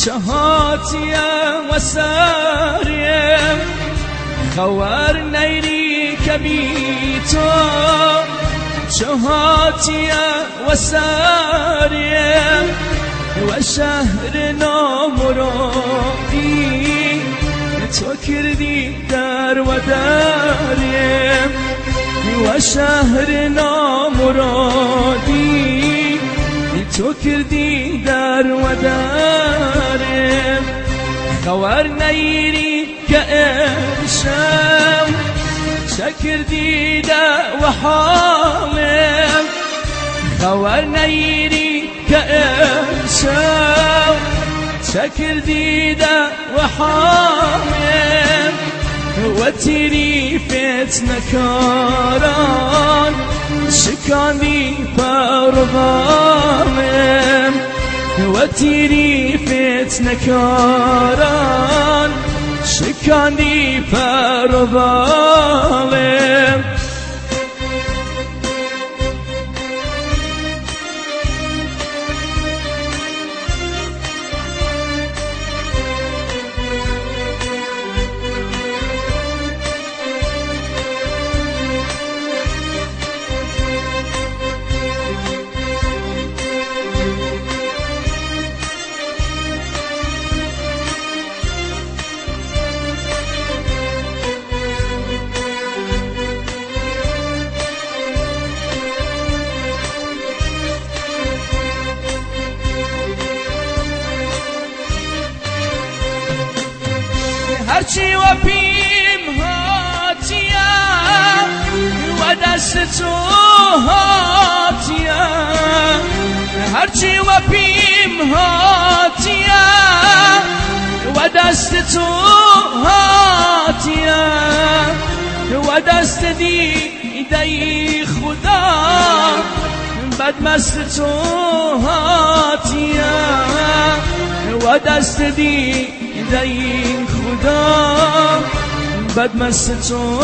شهاتيا وساريا خوار نيري كبيتو شهاتيا وساريا وشهر نامرادي تو كردي در وداريا وشهر نامرادي تو کردی در ودارم خوار نیری که امشب چکردی در وحالم خوار نیری که امشب چکردی در وحالم و تیری فتنکاران شکاندی پروانم و تیری فتنکاران شکاندی پروانم هرچی و پیم هاتیا و دست تو هاتیا هرچی و پیم هاتیا و دست تو هاتیا و دست دیده خدا بدمست تو هاتیا و دست دیده خدا بدمست تو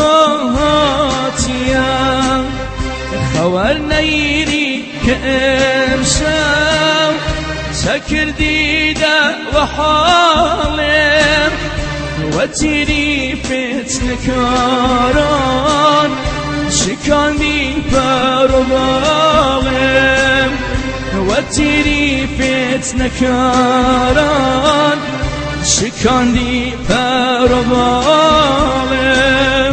هاتیا خوار نیری که امشب چکردی در وحالم و تیری فتنکاران شکاندی پروانم و تیری فتنکاران شکاندی پروانم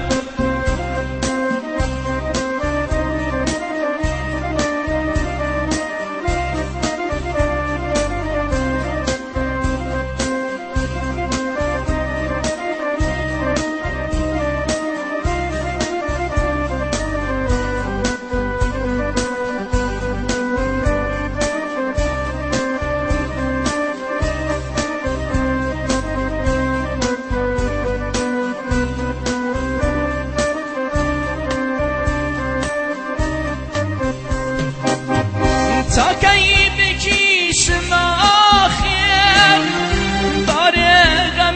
تا کی بکشم آخر بار غم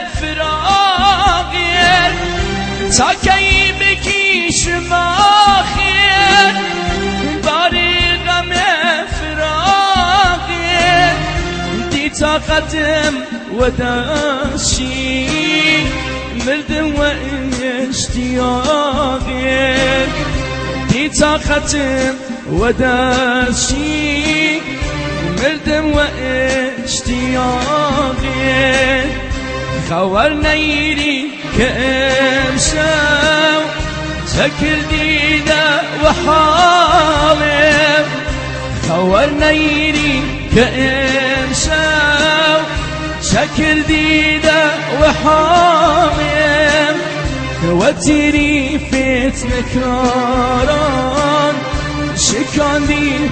فراقت تا کی بکشم آخر بار غم فراقت دی طاقتم و داشی مردم و اشتیاقت دی طاقتم و داشی مردم و اشتیاقی خوار نیری که امشب چکردی در وحالم خوار نیری که امشب چکردی در وحالم و تیری فتنکاران شکاندی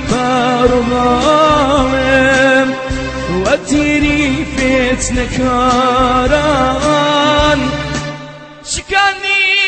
پروانم و تیری فتنکاران شکاندی